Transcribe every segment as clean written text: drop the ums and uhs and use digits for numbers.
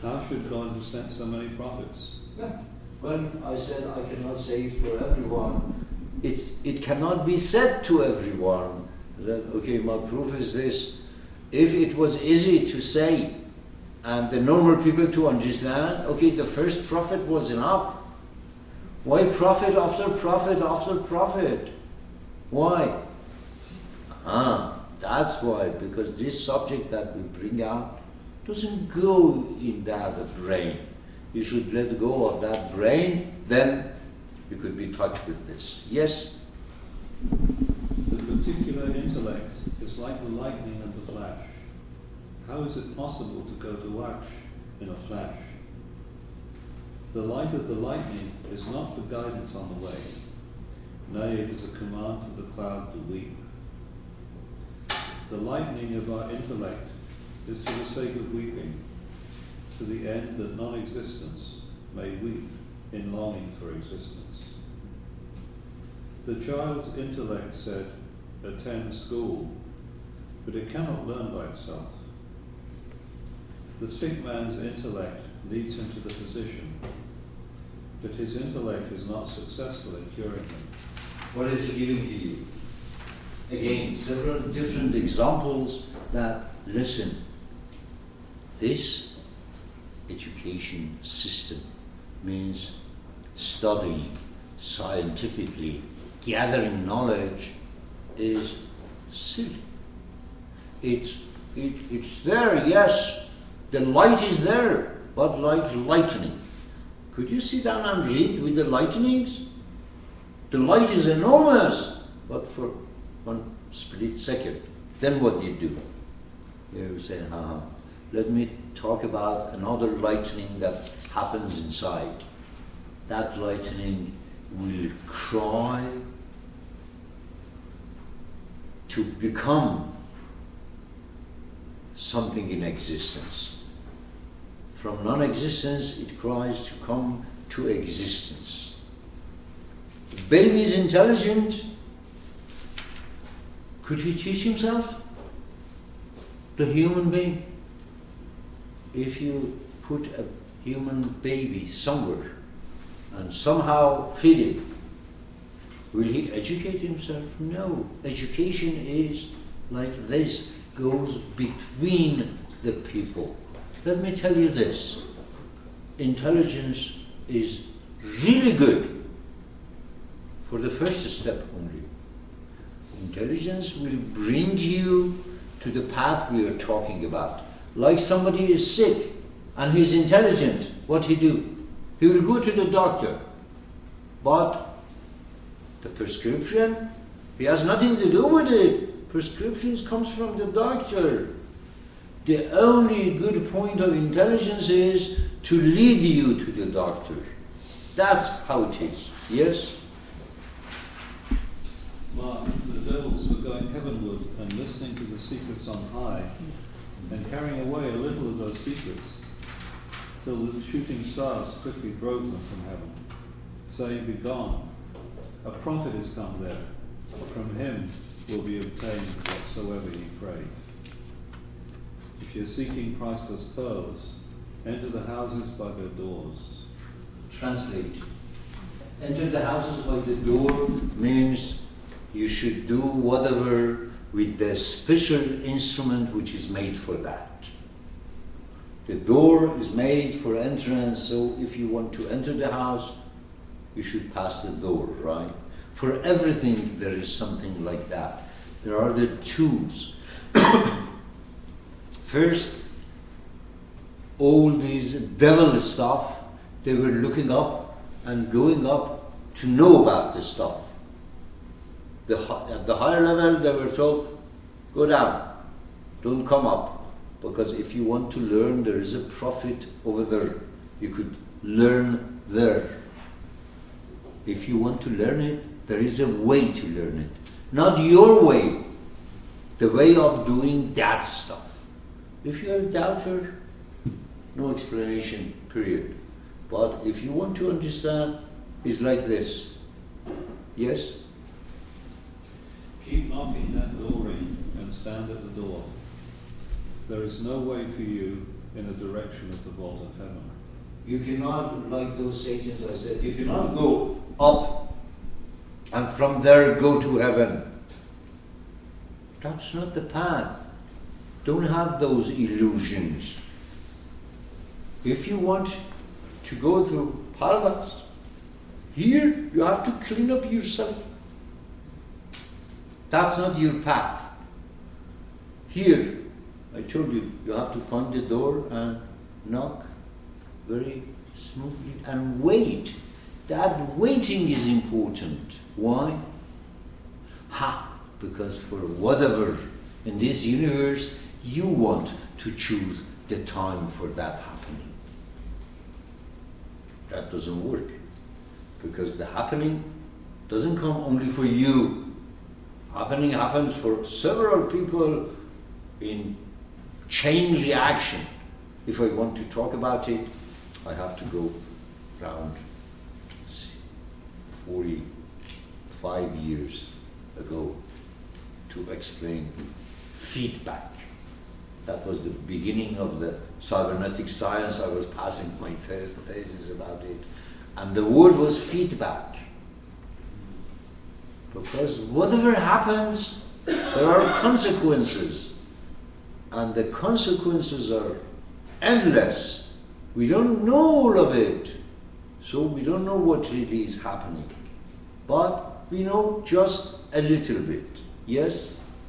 How should God have sent so many prophets? Yeah. When I said I cannot say it for everyone, it cannot be said to everyone that, okay, my proof is this. If it was easy to say and the normal people to understand, okay, the first prophet was enough. Why prophet after prophet after prophet? Why? That's why, because this subject that we bring out doesn't go in that brain. You should let go of that brain, then you could be touched with this. Yes? The particular intellect is like the lightning and the flash. How is it possible to go to Waksh in a flash? The light of the lightning is not for guidance on the way. Nay, it is a command to the cloud to weep. The lightning of our intellect is for the sake of weeping, to the end that non-existence may weep in longing for existence. The child's intellect said, attend school, but it cannot learn by itself. The sick man's intellect leads him to the physician, but his intellect is not successful in curing him. What is he giving to you? Again, several different examples that, listen, this education system means studying scientifically, gathering knowledge is silly. It's there, yes, the light is there, but like lightning. Could you sit down and read with the lightnings? The light is enormous, but for one split second. Then what do? You say, let me talk about another lightning that happens inside. That lightning will cry to become something in existence. From non-existence, it cries to come to existence. The baby is intelligent. Could he teach himself? The human being? If you put a human baby somewhere and somehow feed him, will he educate himself? No. Education is like this, goes between the people. Let me tell you this. Intelligence is really good for the first step only. Intelligence will bring you to the path we are talking about. Like somebody is sick and he's intelligent, what he do? He will go to the doctor. But the prescription, he has nothing to do with it. Prescriptions comes from the doctor. The only good point of intelligence is to lead you to the doctor. That's how it is. Yes? Mark, the devils were going heavenward and listening to the secrets on high and carrying away a little of those secrets till the shooting stars quickly drove them from heaven, saying, "Begone, a prophet is come there, from him will be obtained whatsoever ye pray." If you're seeking priceless pearls, enter the houses by their doors. Translate. Enter the houses by the door means you should do whatever with the special instrument which is made for that. The door is made for entrance, so if you want to enter the house, you should pass the door, right? For everything there is something like that. There are the tools. First, all these devil stuff, they were looking up and going up to know about this stuff. At the higher level, they were told, go down, don't come up. Because if you want to learn, there is a prophet over there. You could learn there. If you want to learn it, there is a way to learn it. Not your way, the way of doing that stuff. If you're a doubter, no explanation, period. But if you want to understand, it's like this. Yes? Keep knocking that door in and stand at the door. There is no way for you in a direction of the vault of heaven. You cannot, like those Satans I said, you cannot go up and from there go to heaven. That's not the path. Don't have those illusions. If you want to go to paradise, here you have to clean up yourself. That's not your path. Here, I told you, you have to find the door and knock very smoothly and wait. That waiting is important. Why? Because for whatever in this universe, you want to choose the time for that happening. That doesn't work. Because the happening doesn't come only for you. Happening happens for several people in chain reaction. If I want to talk about it, I have to go around 45 years ago to explain feedback. That was the beginning of the cybernetic science. I was passing my thesis about it. And the word was feedback. Because whatever happens, there are consequences. And the consequences are endless. We don't know all of it. So we don't know what really is happening. But we know just a little bit. Yes?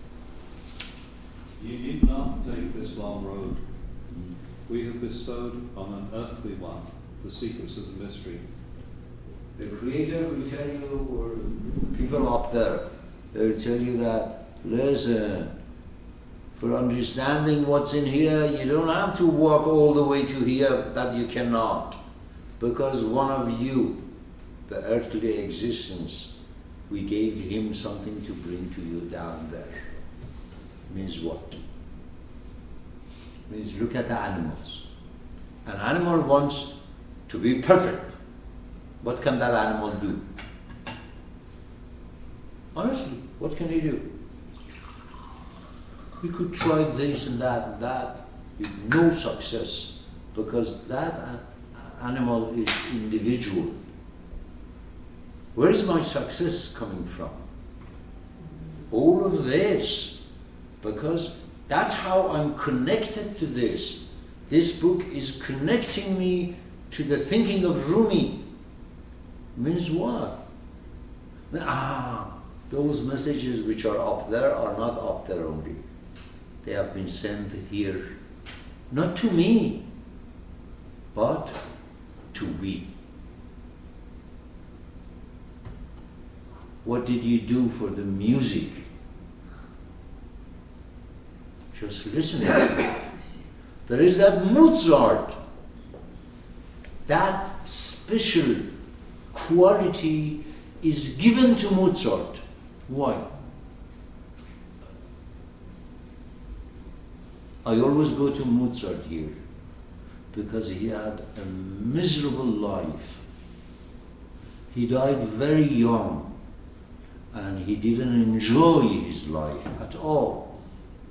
You need not take this long road. We have bestowed on an earthly one the secrets of the mystery. The Creator will tell you, or people up there, they will tell you that, listen, for understanding what's in here, you don't have to walk all the way to here, that you cannot. Because one of you, the earthly existence, we gave him something to bring to you down there. Means what? Means look at the animals. An animal wants to be perfect. What can that animal do? Honestly, what can he do? He could try this and that with no success, because that animal is individual. Where is my success coming from? All of this, because that's how I'm connected to this. This book is connecting me to the thinking of Rumi. Means what? Those messages which are up there are not up there only. They have been sent here, not to me, but to we. What did you do for the music? Just listening. There is that Mozart, that special quality is given to Mozart. Why? I always go to Mozart here because he had a miserable life. He died very young and he didn't enjoy his life at all.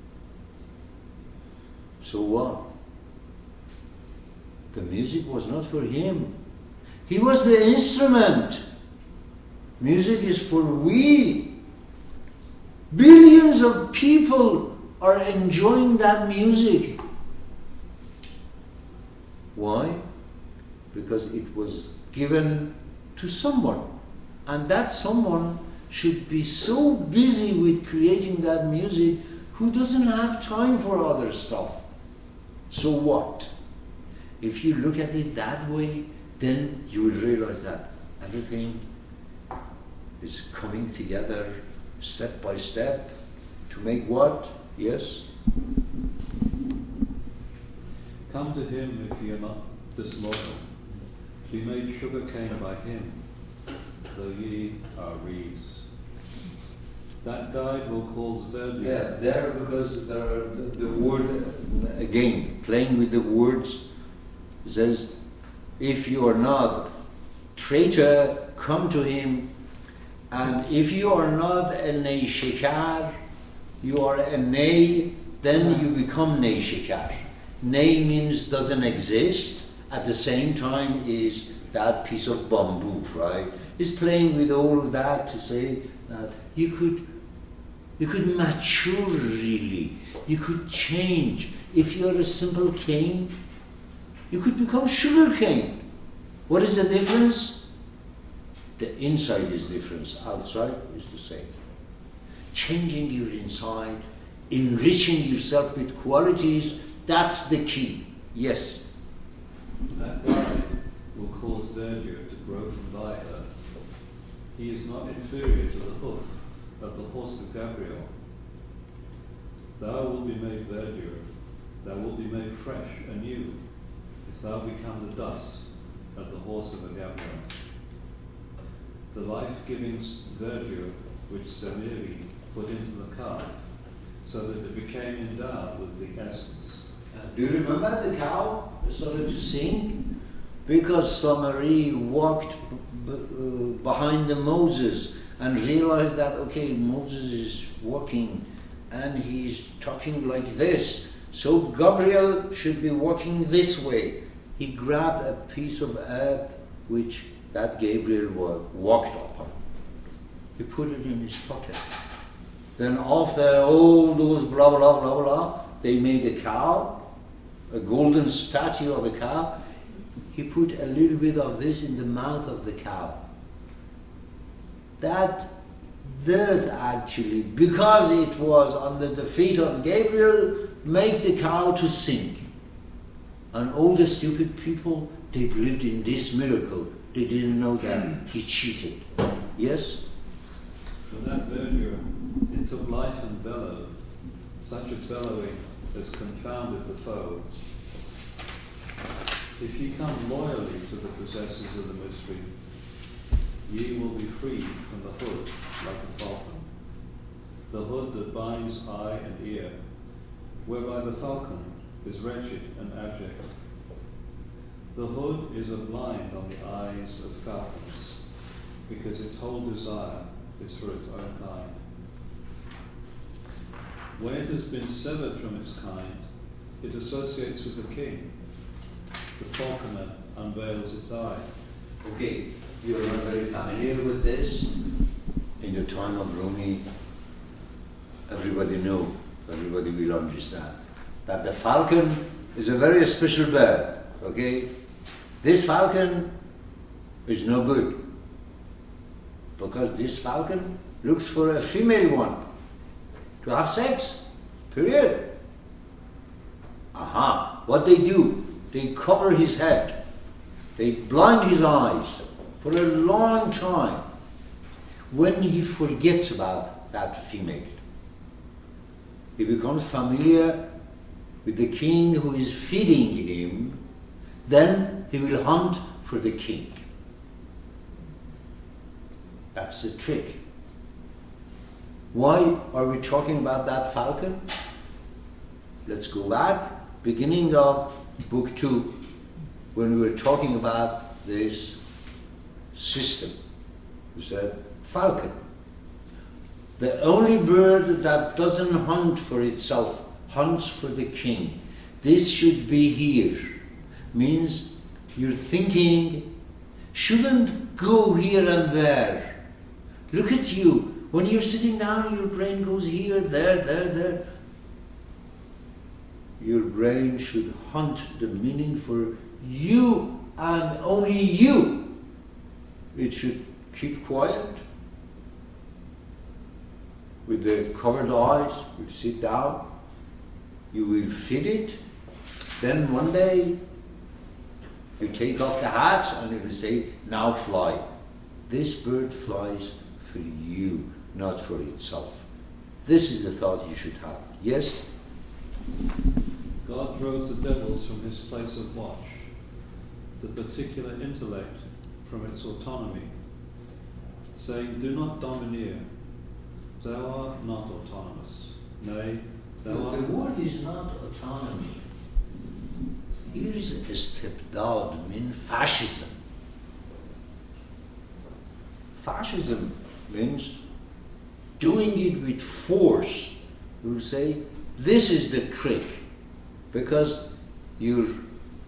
So what? The music was not for him. He was the instrument. Music is for we. Billions of people are enjoying that music. Why? Because it was given to someone. And that someone should be so busy with creating that music who doesn't have time for other stuff. So what? If you look at it that way, then you will realize that everything is coming together step by step to make what? Yes? Come to him if ye are not disloyal. Be made sugar cane by him, though ye are reeds. That guide will cause Verdi. Yeah, there, because there are the word, again, playing with the words, says, if you are not traitor, come to him, and if you are not a Ney Shekar, you are a Ney, then you become Ney Shekar. Nay means doesn't exist. At the same time is that piece of bamboo, right? He's playing with all of that to say that you could mature really. You could change. If you're a simple cane, you could become sugar cane. What is the difference? The inside is different. Outside is the same. Changing your inside, enriching yourself with qualities, that's the key. Yes. That guide will cause verdure to grow from thy earth. He is not inferior to the hoof of the horse of Gabriel. Thou wilt be made verdure, thou wilt be made fresh anew, if thou become the dust of the horse of a Gabriel. The life-giving verdure which Samiri put into the calf, so that it became endowed with the essence. Do you remember the cow started to sing? Because Samiri walked behind the Moses and realized that, okay, Moses is walking and he's talking like this, so Gabriel should be walking this way. He grabbed a piece of earth which that Gabriel walked upon. He put it in his pocket. Then after all those blah blah blah blah, they made a cow, a golden statue of a cow. He put a little bit of this in the mouth of the cow. That dirt actually, because it was under the feet of Gabriel, made the cow to sink. And all the stupid people, they believed in this miracle. They didn't know that he cheated. Yes? From that verdure, it took life and bellowed, such a bellowing as confounded the foe. If ye come loyally to the possessors of the mystery, ye will be freed from the hood like a falcon, the hood that binds eye and ear, whereby the falcon is wretched and abject. The hood is a blind on the eyes of falcons, because its whole desire is for its own kind. When it has been severed from its kind, it associates with the king. The falconer unveils its eye. Okay, you're not very familiar with this. In the time of Rumi, everybody will understand that the falcon is a very special bird. Okay, this falcon is no good because this falcon looks for a female one to have sex. Period. What they do? They cover his head. They blind his eyes for a long time. When he forgets about that female, he becomes familiar with the king who is feeding him, then he will hunt for the king. That's the trick. Why are we talking about that falcon? Let's go back, beginning of book 2, when we were talking about this system. We said, falcon. The only bird that doesn't hunt for itself, hunts for the king. This should be here. Means your thinking shouldn't go here and there. Look at you. When you're sitting down, your brain goes here, there. Your brain should hunt the meaning for you and only you. It should keep quiet. With the covered eyes, you sit down. You will feed it. Then one day, you take off the hat and it will say, now fly. This bird flies for you, not for itself. This is the thought you should have. Yes? God drove the devils from his place of watch, the particular intellect from its autonomy, saying, do not domineer. Thou art not autonomous. Nay, thou art... The word is not autonomy. Here is istibdad, means fascism. Fascism means doing it with force. You will say, this is the trick. Because your